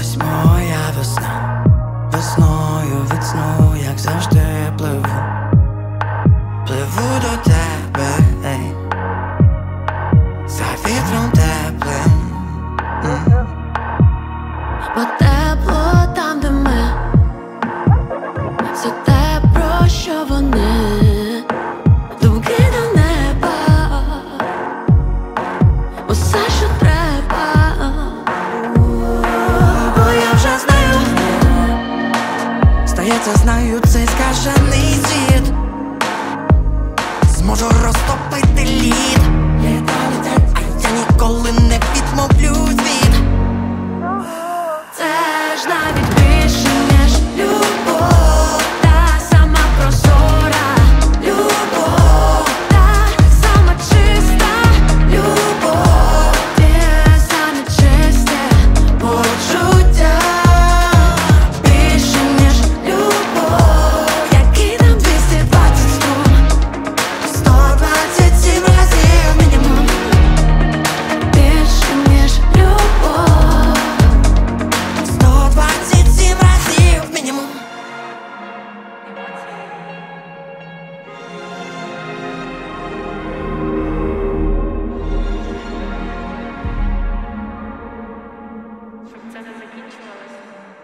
Ось моя весна, весною від сну, як завжди пливу до тебе, ей, за вітром теплим. Бо тепло там, де ми, все те, про що вони, думки до неба, усе, що треба. Бо я вже знаю, здається, знаю цей скажений світ, зможу розтопити лід, а я ніколи не відмовлюсь від. Це ж навіть більше, ніж любов, та сама прозора любов, та сама чиста любов, те саме чисте почуття. Більше, ніж любов, який там 220 струн, 127 разів мінімум. більше, ніж любов. 127 разів мінімум. Це не закінчувалося.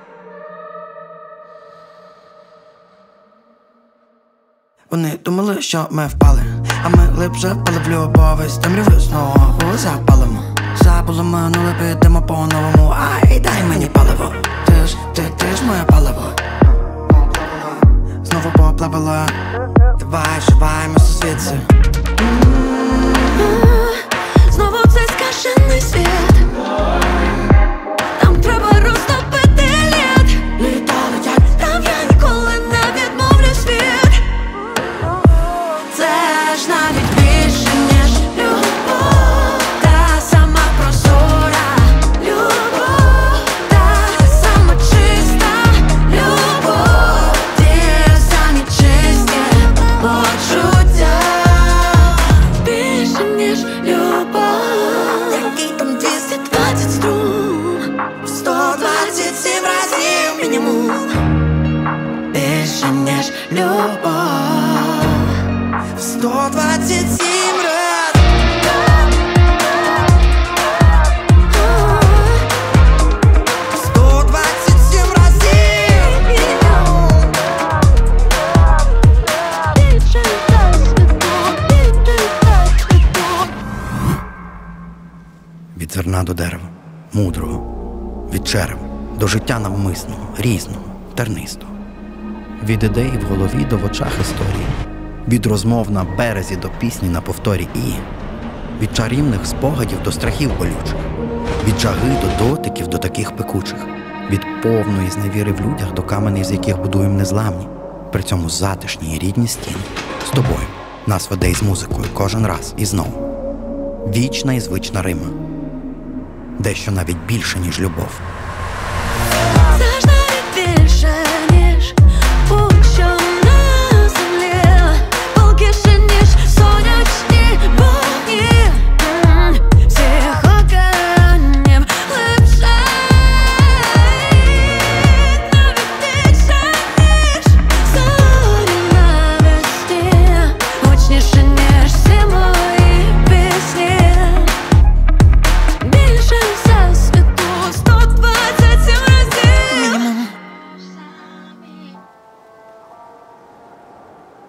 Вони думали, що ми впали, а ми глибше впали в любов. Із темряви знову запалимо. Забули минуле, підемо по-новому. Ай, дай мені паливо. Ти ж моє паливо. Знову поплавила. Давай, вживаємося звідси. Знову цей скажений світ, там треба розтопити лід, Літа летять, там я ніколи не відмовлюсь від. Це ж навіть більше, ніж любов, та сама прозора любов, та сама чиста любов, ті самі чисті почуття. Більше, ніж любов, який там 220 струн, 127 разів мінімум. більше, ніж любов. 127 раз. Більше, 127 разів. більше, Від зерна до дерева, мудрого, від черева до життя навмисного, різного, тернистого. Від ідей в голові до в очах історії, від розмов на березі до пісні на повторі і, від чарівних спогадів до страхів болючих, від жаги до дотиків до таких пекучих, від повної зневіри в людях до каменей, з яких будуємо незламні, при цьому затишні і рідні стіни. З тобою нас веде із музикою кожен раз і знову. Вічна і звична Рима, дещо навіть більше, ніж любов.